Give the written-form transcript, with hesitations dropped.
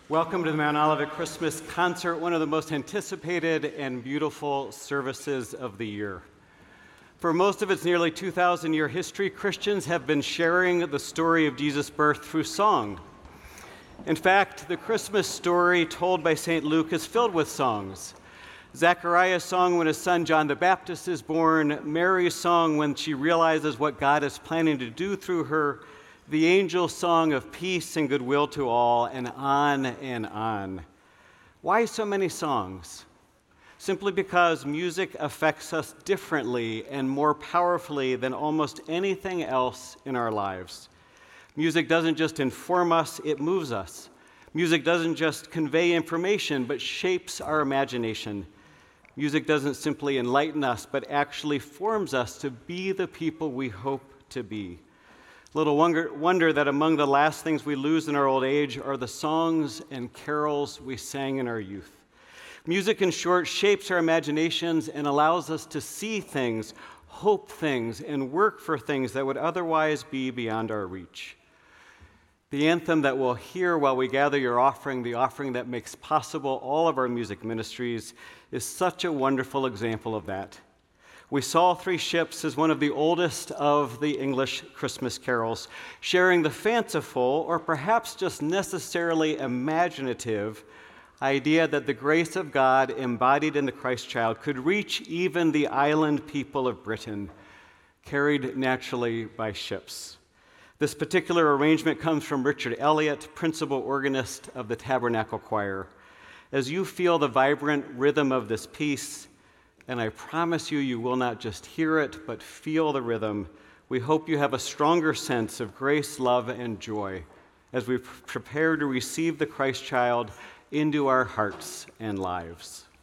Welcome to the Mount Olivet Christmas Concert, one of the most anticipated and beautiful services of the year. For most of its nearly 2,000-year history, Christians have been sharing the story of Jesus' birth through song. In fact, the Christmas story told by St. Luke is filled with songs. Zechariah's song when his son John the Baptist is born, Mary's song when she realizes what God is planning to do through her, the angel's song of peace and goodwill to all, and on and on. Why so many songs? Simply because music affects us differently and more powerfully than almost anything else in our lives. Music doesn't just inform us, it moves us. Music doesn't just convey information, but shapes our imagination. Music doesn't simply enlighten us, but actually forms us to be the people we hope to be. Little wonder that among the last things we lose in our old age are the songs and carols we sang in our youth. Music, in short, shapes our imaginations and allows us to see things, hope things, and work for things that would otherwise be beyond our reach. The anthem that we'll hear while we gather your offering, the offering that makes possible all of our music ministries, is such a wonderful example of that. We Saw Three Ships is one of the oldest of the English Christmas carols, sharing the fanciful, or perhaps just necessarily imaginative, idea that the grace of God embodied in the Christ child could reach even the island people of Britain, carried naturally by ships. This particular arrangement comes from Richard Elliott, principal organist of the Tabernacle Choir. As you feel the vibrant rhythm of this piece, and I promise you, you will not just hear it, but feel the rhythm. We hope you have a stronger sense of grace, love, and joy as we prepare to receive the Christ child into our hearts and lives.